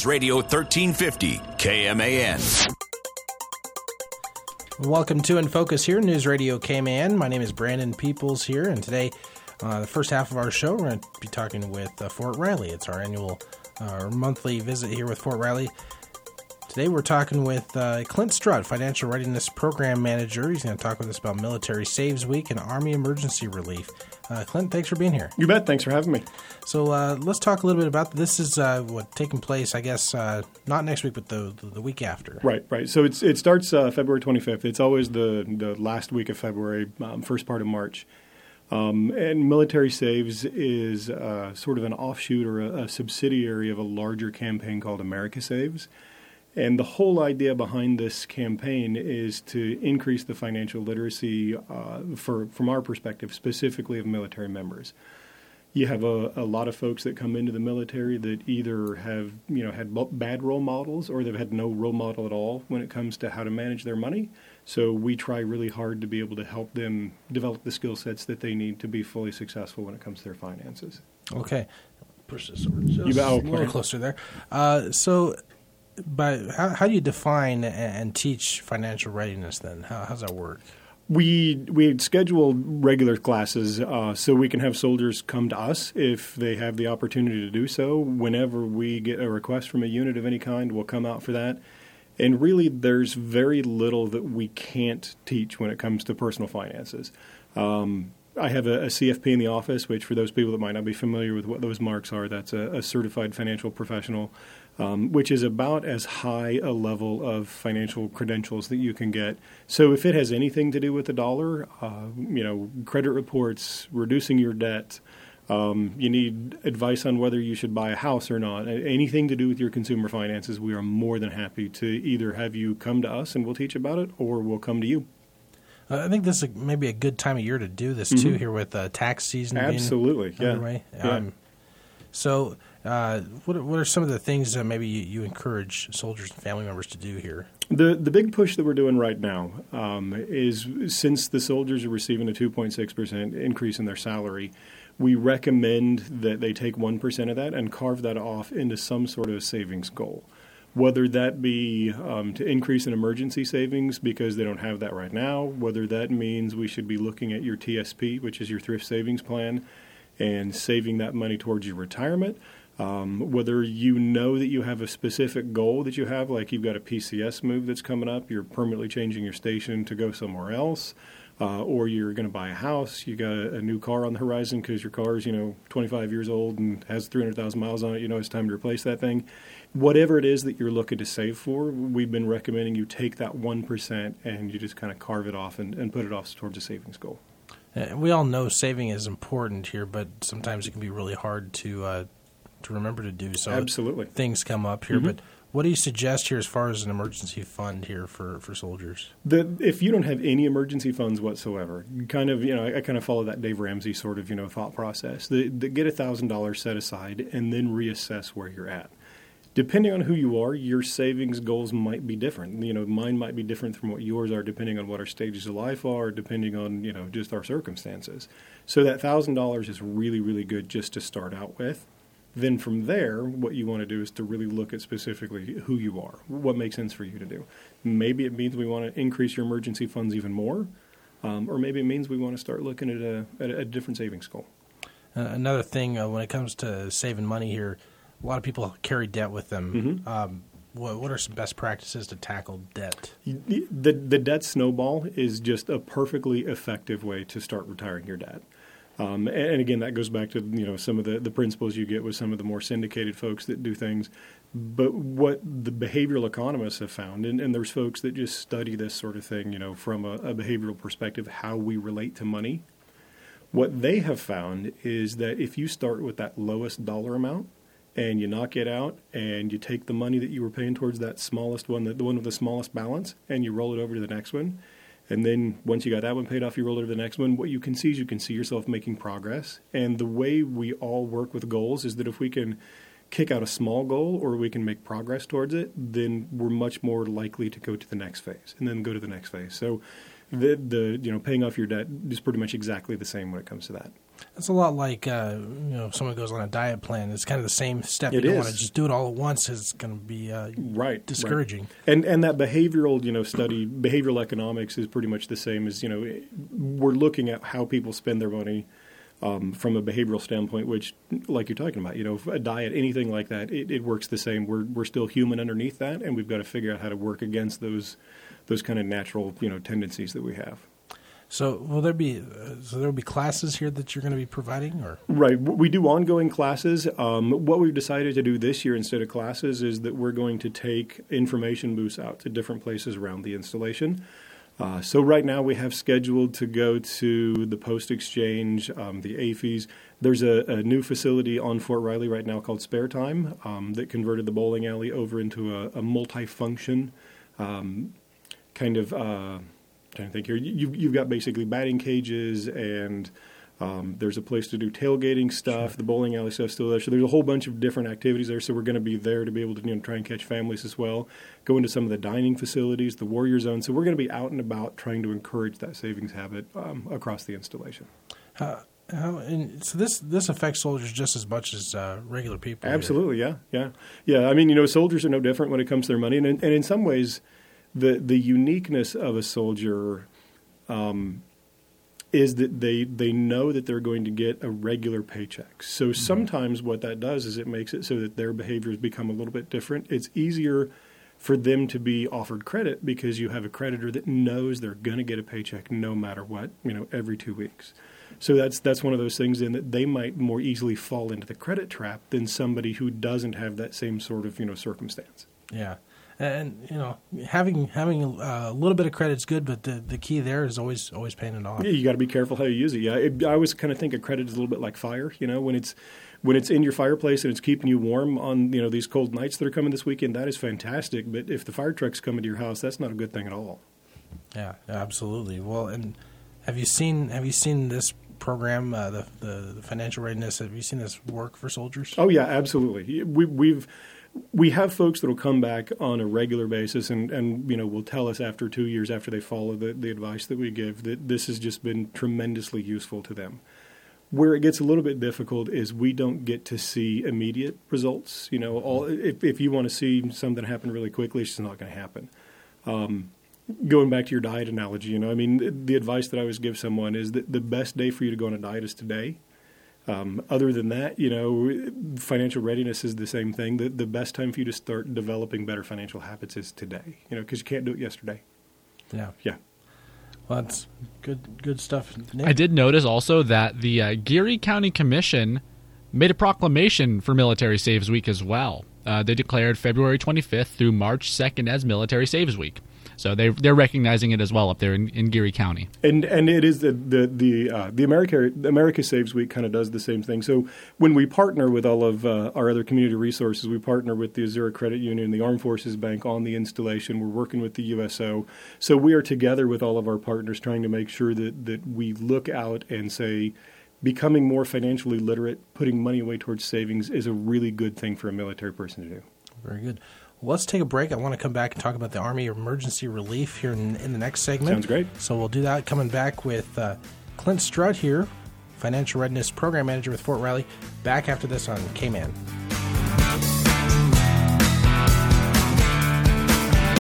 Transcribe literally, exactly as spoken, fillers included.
News Radio thirteen fifty, K M A N. Welcome to In Focus here, News Radio K M A N. My name is Brandon Peoples here, and today, uh, the first half of our show, we're going to be talking with uh, Fort Riley. It's our annual uh, monthly visit here with Fort Riley. Today we're talking with uh, Clint Strutt, Financial Readiness Program Manager. He's going to talk with us about Military Saves Week and Army Emergency Relief. Uh, Clint, thanks for being here. You bet. Thanks for having me. So uh, let's talk a little bit about this. Is uh, what taking place, I guess, uh, not next week, but the the week after. Right, right. So it's it starts uh, February twenty-fifth. It's always the, the last week of February, um, first part of March. Um, and Military Saves is uh, sort of an offshoot or a, a subsidiary of a larger campaign called America Saves. And the whole idea behind this campaign is to increase the financial literacy uh, for, from our perspective, specifically of military members. You have a, a lot of folks that come into the military that either have, you know, had bad role models or they've had no role model at all when it comes to how to manage their money. So we try really hard to be able to help them develop the skill sets that they need to be fully successful when it comes to their finances. Okay. Push this over just you a little closer there. Uh, so... But how, how do you define and teach financial readiness then? How, how does that work? We we schedule regular classes uh, so we can have soldiers come to us if they have the opportunity to do so. Whenever we get a request from a unit of any kind, we'll come out for that. And really, there's very little that we can't teach when it comes to personal finances. Um, I have a, a C F P in the office, which for those people that might not be familiar with what those marks are, that's a, a certified financial professional. Um, which is about as high a level of financial credentials that you can get. So if it has anything to do with the dollar, uh, you know, credit reports, reducing your debt, um, you need advice on whether you should buy a house or not, anything to do with your consumer finances, we are more than happy to either have you come to us and we'll teach about it, or we'll come to you. Uh, I think this is a, maybe a good time of year to do this, mm-hmm. too, here with uh, tax season Absolutely, being yeah. underway. Yeah. Um, so... Uh, what, what are some of the things that maybe you, you encourage soldiers and family members to do here? The the big push that we're doing right now um, is since the soldiers are receiving a two point six percent increase in their salary, we recommend that they take one percent of that and carve that off into some sort of savings goal. Whether that be um, to increase in emergency savings because they don't have that right now, whether that means we should be looking at your T S P, which is your thrift savings plan, and saving that money towards your retirement. Um, whether you know that you have a specific goal that you have, like you've got a P C S move that's coming up, you're permanently changing your station to go somewhere else, uh, or you're going to buy a house, you got a, a new car on the horizon because your car is, you know, twenty-five years old and has three hundred thousand miles on it, you know it's time to replace that thing. Whatever it is that you're looking to save for, we've been recommending you take that one percent and you just kind of carve it off and, and put it off towards a savings goal. Uh, we all know saving is important here, but sometimes it can be really hard to uh, to remember to do so. Absolutely. Things come up here, mm-hmm. but what do you suggest here as far as an emergency fund here for, for soldiers? The, if you don't have any emergency funds whatsoever, kind of, you know, I, I kind of follow that Dave Ramsey sort of, you know, thought process. The, the, get one thousand dollars set aside and then reassess where you're at. Depending on who you are, your savings goals might be different. You know, mine might be different from what yours are, depending on what our stages of life are, depending on, you know, just our circumstances. So that one thousand dollars is really, really good just to start out with. Then from there, what you want to do is to really look at specifically who you are, what makes sense for you to do. Maybe it means we want to increase your emergency funds even more, um, or maybe it means we want to start looking at a, at a different savings goal. Uh, another thing, uh, when it comes to saving money here, a lot of people carry debt with them. Mm-hmm. Um, what, what are some best practices to tackle debt? The, the, the debt snowball is just a perfectly effective way to start retiring your debt. Um, and, and again, that goes back to, you know, some of the, the principles you get with some of the more syndicated folks that do things. But what the behavioral economists have found, and, and there's folks that just study this sort of thing, you know, from a, a behavioral perspective, how we relate to money. What they have found is that if you start with that lowest dollar amount and you knock it out and you take the money that you were paying towards that smallest one, the, the one with the smallest balance, and you roll it over to the next one, and then once you got that one paid off, you roll it to the next one. What you can see is you can see yourself making progress. And the way we all work with goals is that if we can kick out a small goal or we can make progress towards it, then we're much more likely to go to the next phase and then go to the next phase. So the, the you know, paying off your debt is pretty much exactly the same when it comes to that. It's a lot like, uh, you know, if someone goes on a diet plan, it's kind of the same step. It you don't is. want to just do it all at once. It's going to be uh, right, discouraging. Right. And and that behavioral, you know, study, behavioral economics is pretty much the same as, you know, we're looking at how people spend their money um, from a behavioral standpoint, which, like you're talking about, you know, a diet, anything like that, it, it works the same. We're we're still human underneath that, and we've got to figure out how to work against those those kind of natural, you know, tendencies that we have. So will there be uh, so there will be classes here that you're going to be providing, or right? We do ongoing classes. Um, what we've decided to do this year instead of classes is that we're going to take information booths out to different places around the installation. Uh, so right now we have scheduled to go to the Post Exchange, um, the A F Is. There's a, a new facility on Fort Riley right now called Spare Time um, that converted the bowling alley over into a, a multi-function um, kind of. Uh, trying to think here. You, you've got basically batting cages, and um, there's a place to do tailgating stuff. Sure. The bowling alley stuff's still there. So there's a whole bunch of different activities there. So we're going to be there to be able to, you know, try and catch families as well. Go into some of the dining facilities, the Warrior Zone. So we're going to be out and about trying to encourage that savings habit um, across the installation. Uh, how, and so this this affects soldiers just as much as uh, regular people. Absolutely, here. yeah, yeah, yeah. I mean, you know, soldiers are no different when it comes to their money, and and in some ways, the the uniqueness of a soldier um, is that they they know that they're going to get a regular paycheck. So mm-hmm. sometimes what that does is it makes it so that their behaviors become a little bit different. It's easier for them to be offered credit because you have a creditor that knows they're going to get a paycheck no matter what, you know, every two weeks. So that's that's one of those things in that they might more easily fall into the credit trap than somebody who doesn't have that same sort of, you know, circumstance. Yeah. And, you know, having having a little bit of credit is good, but the, the key there is always always paying it off. Yeah, you got to be careful how you use it. Yeah, it, I always kind of think of credit as a little bit like fire. You know, when it's when it's in your fireplace and it's keeping you warm on, you know, these cold nights that are coming this weekend, that is fantastic. But if the fire trucks come into your house, that's not a good thing at all. Yeah, absolutely. Well, and have you seen have you seen this program, uh, the, the the financial readiness? Have you seen this work for soldiers? Oh yeah, absolutely. We, we've. We have folks that will come back on a regular basis and, and you know, will tell us after two years after they follow the, the advice that we give that this has just been tremendously useful to them. Where it gets a little bit difficult is we don't get to see immediate results. You know, all if, if you want to see something happen really quickly, it's just not going to happen. Um, going back to your diet analogy, you know, I mean, the advice that I always give someone is that the best day for you to go on a diet is today. Um, other than that, you know, financial readiness is the same thing. The, the best time for you to start developing better financial habits is today, you know, because you can't do it yesterday. Yeah. Yeah. Well, that's good good stuff, Nick. I did notice also that the uh, Geary County Commission made a proclamation for Military Saves Week as well. Uh, they declared February twenty-fifth through March second as Military Saves Week. So they they're recognizing it as well up there in, in Geary County. And and it is the the the, uh, the America the America Saves Week kind of does the same thing. So when we partner with all of uh, our other community resources, we partner with the Azura Credit Union, the Armed Forces Bank on the installation. We're working with the U S O. So we are together with all of our partners trying to make sure that that we look out and say, becoming more financially literate, putting money away towards savings is a really good thing for a military person to do. Very good. Well, let's take a break. I want to come back and talk about the Army Emergency Relief here in, in the next segment. Sounds great. So we'll do that coming back with uh, Clint Strutt here, Financial Readiness Program Manager with Fort Riley, back after this on K-Man.